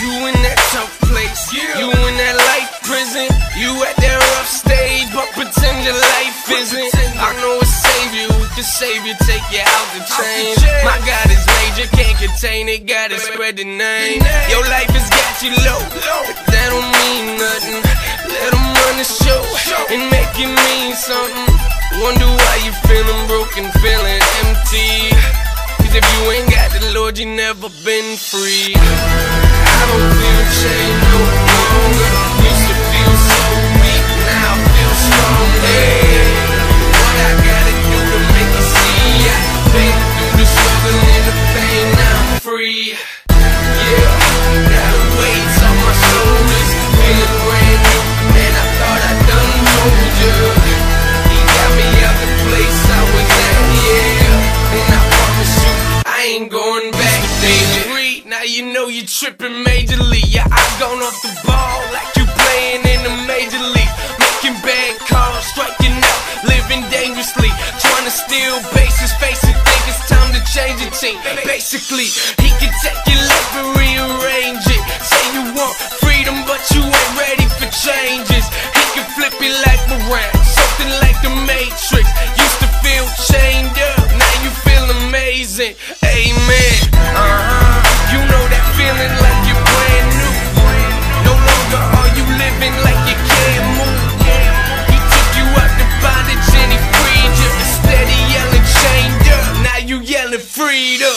You in that tough place, you in that life prison. You at that rough stage, but pretend your life isn't. I know it save you, can save you, take you out the chain. My God is major, can't contain it, gotta spread the name. Your life has got you low, but that don't mean nothing. Let them run the show and make it mean something. Wonder why you feeling broken, feeling empty. Cause if you ain't got the Lord, you never been free. I don't feel chained no longer. Used to feel so weak, now I feel strong. Hey, what I gotta do to make you see? I've been through the struggle and the pain, now I'm free. Yeah, got the weights on my shoulders, feeling brand new, and I thought I done told you. He got me out the place I was at, yeah, and I promise you I ain't going back, baby. Now you know you're tripping majorly. Your eye gone off the ball like you playing in the major league. Making bad calls, striking out, living dangerously, trying to steal bases, face it, think it's time to change your team. Basically, he can take your life and rearrange it. Say you want freedom, but you ain't ready for changes. He can flip it like around, something like the Matrix. Used to feel chained up, now you feel amazing. Amen. You know that feeling like you're brand new. No longer are you living like you can't move. He took you out the bondage and he freed you. Instead of yelling chained up, now you yelling freed up.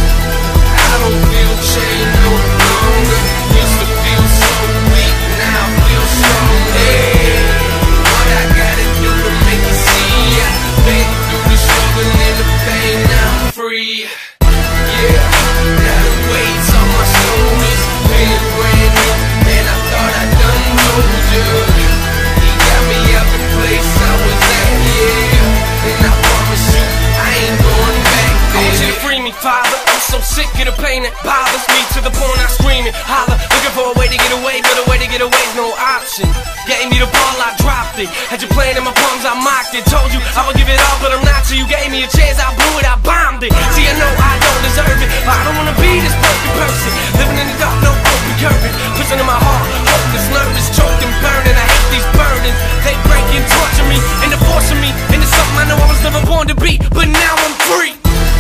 I don't feel chained no longer. Used to feel so weak, now I feel strong. Hey, what I gotta do to make you see? I've been through the struggle and the pain, now I'm free. Yeah, now the weights on my shoulders, feeling brand new, and I thought I done told you. He got me out the place I was at, yeah, and I promise you I ain't going back, baby. I want you to free me, Father. I'm so sick of the pain that bothers me, to the point I scream it, holler, looking for a way to get away, but a way to get away's no option. Gave me the ball, I dropped it. Had you playing in my palms, I mocked it. Told you I would give it all, but I'm not. So you gave me a chance, I blew it, I bombed it. See, I know I don't deserve it, but I don't wanna be this perfect person. Living in the dark, no open curtain. Pushing in my heart, hopeless, nervous, choked and burning. I hate these burdens. They break and torture me, and they're forcing me into something I know I was never born to be. But now I'm free.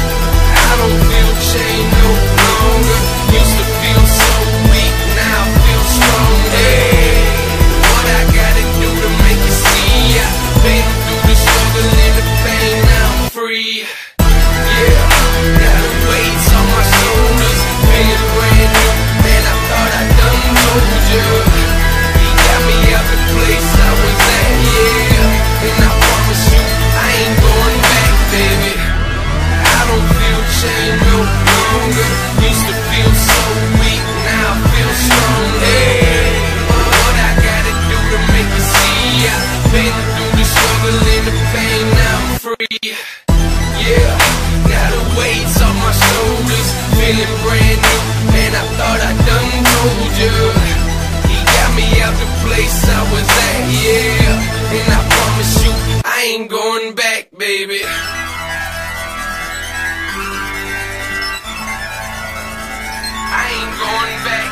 I don't feel chained no longer. Used to feel so weak, now I feel strong. Hey, what I gotta do to make you see? I've been through the struggle and the pain, now I'm free. Yeah, got the weights on my shoulders, feeling brand new, and I thought I done told you. He got me out the place I was at, yeah, and I promise you I ain't going back, baby. I don't feel chained no longer. Used to feel so weak, now I feel strong. Hey, what I gotta do to make you see? I've been through the struggle and the pain, now I'm free. Yeah, got the weights on my shoulders, feeling brand new, and I thought I done told you. He got me out the place I was at, yeah, and I promise you I ain't going back, baby. I ain't going back.